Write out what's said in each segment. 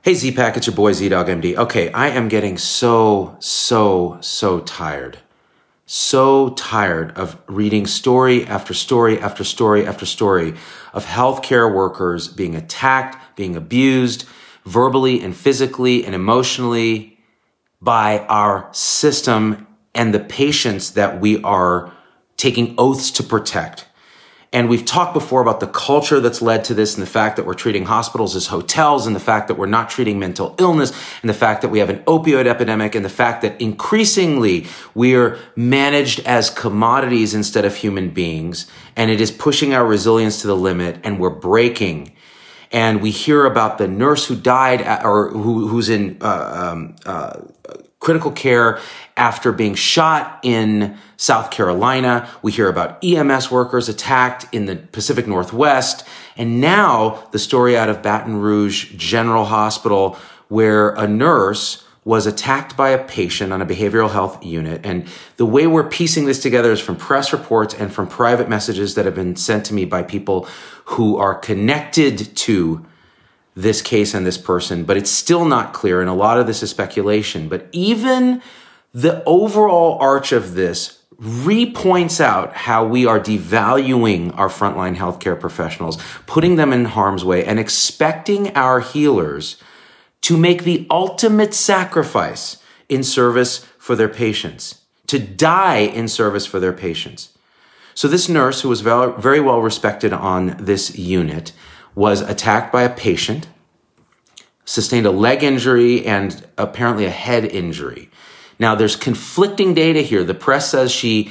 Hey Z-Pack, it's your boy Z-Dog MD. Okay, I am getting so tired. So tired of reading story after story after story after story of healthcare workers being attacked, being abused, verbally and physically and emotionally by our system and the patients that we are taking oaths to protect. And we've talked before about the culture that's led to this and the fact that we're treating hospitals as hotels and the fact that we're not treating mental illness and the fact that we have an opioid epidemic and the fact that increasingly we are managed as commodities instead of human beings. And it is pushing our resilience to the limit and we're breaking. And we hear about the nurse who died or who's in critical care after being shot in South Carolina. We hear about EMS workers attacked in the Pacific Northwest. And now the story out of Baton Rouge General Hospital where a nurse was attacked by a patient on a behavioral health unit. And the way we're piecing this together is from press reports and from private messages that have been sent to me by people who are connected to this case and this person, but it's still not clear. And a lot of this is speculation. But even the overall arch of this re-points out how we are devaluing our frontline healthcare professionals, putting them in harm's way and expecting our healers to make the ultimate sacrifice in service for their patients, to die in service for their patients. So this nurse, who was very well respected on this unit, was attacked by a patient, sustained a leg injury and apparently a head injury. Now, there's conflicting data here. The press says she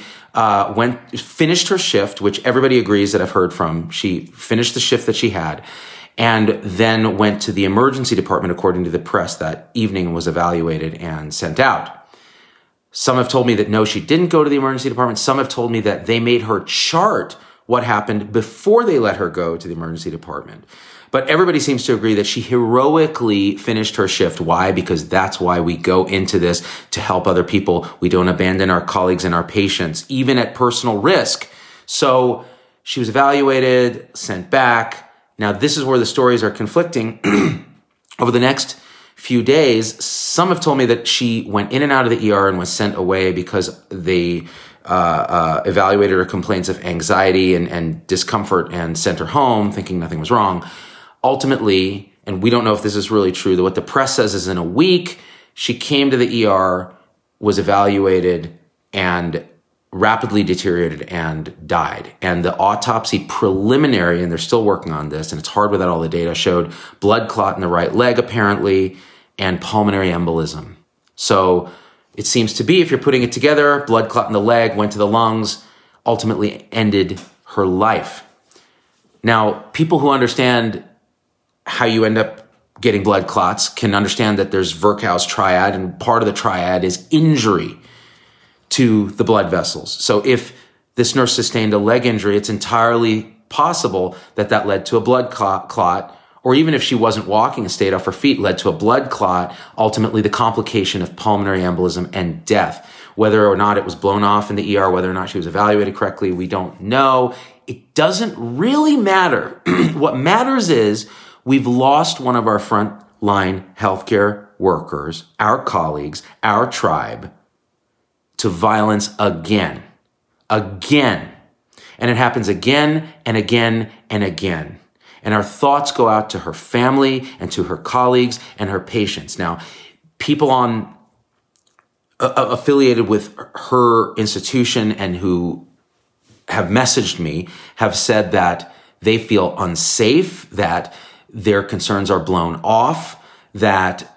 finished her shift, which everybody agrees that I've heard from. She finished the shift that she had and then went to the emergency department, according to the press, that evening and was evaluated and sent out. Some have told me that no, she didn't go to the emergency department. Some have told me that they made her chart what happened before they let her go to the emergency department. But everybody seems to agree that she heroically finished her shift. Why? Because that's why we go into this, to help other people. We don't abandon our colleagues and our patients, even at personal risk. So she was evaluated, sent back. Now, this is where the stories are conflicting. Over the next few days, some have told me that she went in and out of the ER and was sent away because they evaluated her complaints of anxiety and discomfort and sent her home thinking nothing was wrong. Ultimately, and we don't know if this is really true, what the press says is in a week, she came to the ER, was evaluated, and rapidly deteriorated and died. And the autopsy preliminary, and they're still working on this, and it's hard without all the data, showed blood clot in the right leg, apparently, and pulmonary embolism. So it seems to be, if you're putting it together, blood clot in the leg, went to the lungs, ultimately ended her life. Now, people who understand how you end up getting blood clots can understand that there's Virchow's triad, and part of the triad is injury to the blood vessels. So if this nurse sustained a leg injury, it's entirely possible that that led to a blood clot, or even if she wasn't walking and stayed off her feet, led to a blood clot, ultimately the complication of pulmonary embolism and death. Whether or not it was blown off in the ER, whether or not she was evaluated correctly, we don't know. It doesn't really matter. What matters is we've lost one of our frontline healthcare workers, our colleagues, our tribe, to violence again. And it happens again and again and again. And our thoughts go out to her family and to her colleagues and her patients. Now, people affiliated with her institution and who have messaged me have said that they feel unsafe, that their concerns are blown off, that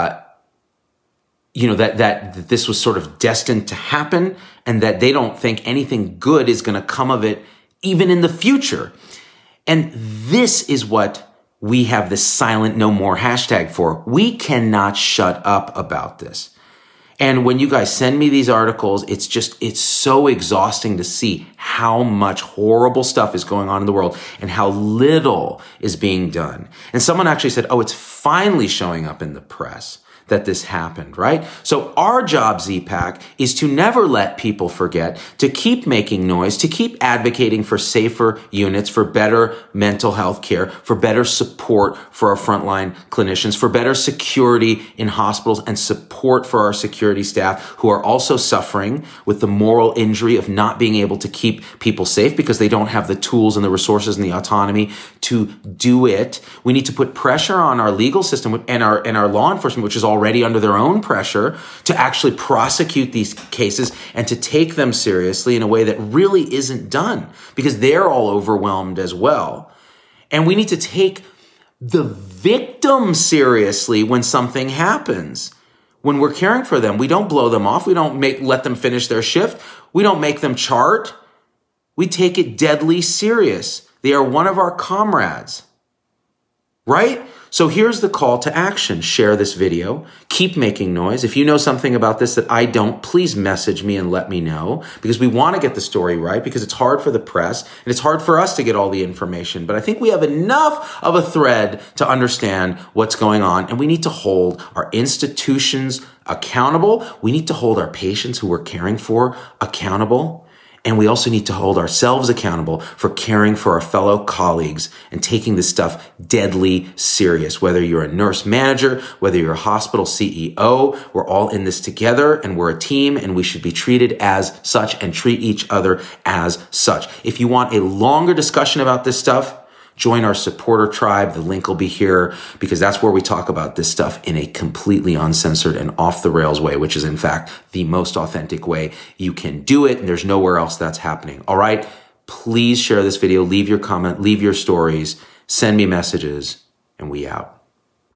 that this was sort of destined to happen, and that they don't think anything good is going to come of it, even in the future. And this is what we have this silent no more hashtag for. We cannot shut up about this. And when you guys send me these articles, it's so exhausting to see how much horrible stuff is going on in the world and how little is being done. And someone actually said, oh, it's finally showing up in the press. that this happened, right? So our job, Z-Pack, is to never let people forget, to keep making noise, to keep advocating for safer units, for better mental health care, for better support for our frontline clinicians, for better security in hospitals, and support for our security staff who are also suffering with the moral injury of not being able to keep people safe because they don't have the tools and the resources and the autonomy to do it. We need to put pressure on our legal system and our law enforcement, which is already under their own pressure, to actually prosecute these cases and to take them seriously in a way that really isn't done because they're all overwhelmed as well. And we need to take the victim seriously when something happens. When we're caring for them, we don't blow them off. We don't let them finish their shift. We don't make them chart. We take it deadly serious. They are one of our comrades, right? So here's the call to action. Share this video. Keep making noise. If you know something about this that I don't, please message me and let me know because we want to get the story right because it's hard for the press and it's hard for us to get all the information. But I think we have enough of a thread to understand what's going on and we need to hold our institutions accountable. We need to hold our patients who we're caring for accountable. And we also need to hold ourselves accountable for caring for our fellow colleagues and taking this stuff deadly serious. Whether you're a nurse manager, whether you're a hospital CEO, we're all in this together and we're a team and we should be treated as such and treat each other as such. If you want a longer discussion about this stuff, join our supporter tribe. The link will be here because that's where we talk about this stuff in a completely uncensored and off the rails way, which is in fact the most authentic way you can do it. And there's nowhere else that's happening. All right. Please share this video. Leave your comment, leave your stories, send me messages, and we out.